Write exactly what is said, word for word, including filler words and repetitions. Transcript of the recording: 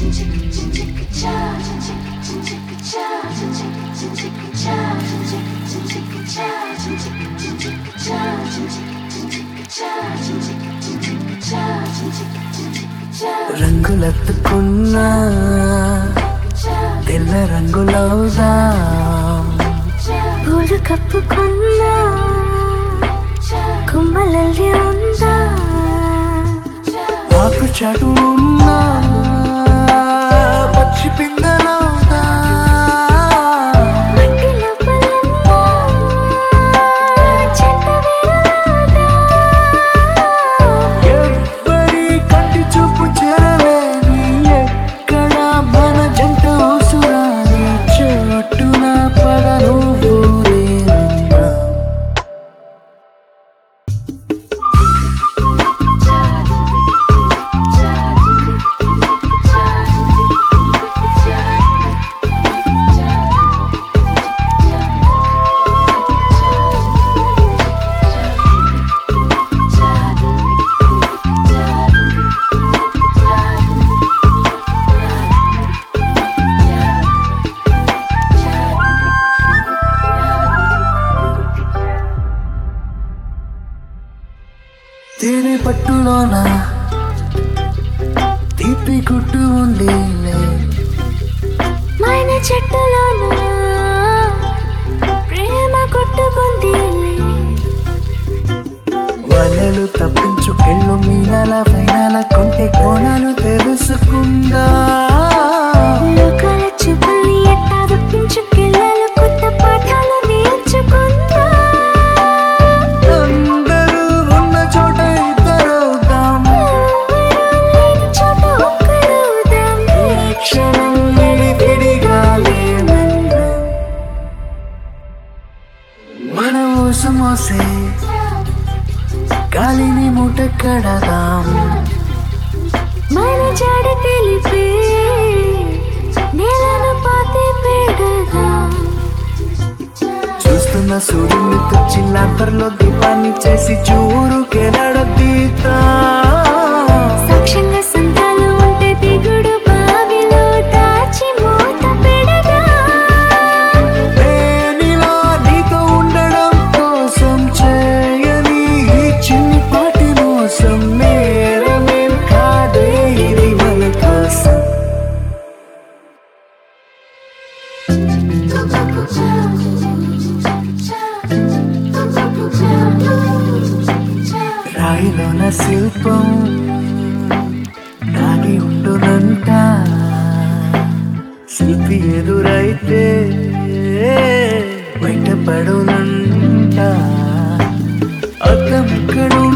రంగులెత్తుకున్నా తెల్ల రంగులవుదా పూలు కప్పుకున్నా కుమ్మలల్లి ఉందా ఆకు చాటు ఉన్నా పచ్చి పిందలవుదా మట్టి లోపలున్నా చెట్ట వేరుదా ఎవ్వరి కంటి చూపు చేరలేని ఎక్కడ మన జంట ఊసురాని చోటున పడ నువ్వు లేనున్నా తేనె పట్టులోన తీపి గుట్టు ఉంది మైన చెట్టులోన ప్రేమ కొట్టుకుంది వలలు తప్పించు ఎళ్ళు మీనాల ఫైనాల కొంటే కోణాలు తెలుసుకుందా లోకాల చూపుల్ని ఎట్టా తప్పించు పిల్లలు కొత్త పాఠాలు నేర్చుకుందా అందరూ ఉన్న చోట ఇద్దరవుదాం లేని చోట ఒక్కరవుదాం ఈ క్షణం విడివిడిగా లేమందాం మన ఊసు మోసే గాలిని మూట కడదాం మన జాడ తెలిపే నేలను పాతి పెడదాం చూస్తున్న సూర్యుని తెచ్చి లాంతర్లో దీపాన్ని చేసి చూరుకెనడదీతా సాక్ష్యంగా సంతాలు ఉంటే దిగుడు బావిలో దాచి మూత పెడదా నేనిలా నీతో ఉండడం కోసం చేయని ఈ చిన్ని పాటి మోసం నేరమేం కాదే ఇది మన కోసం రాయిలోన శిల్పం దాగి ఉండునంట శిల్పి ఎదురైతే బయటపడునంట అర్థం ఎక్కడుంది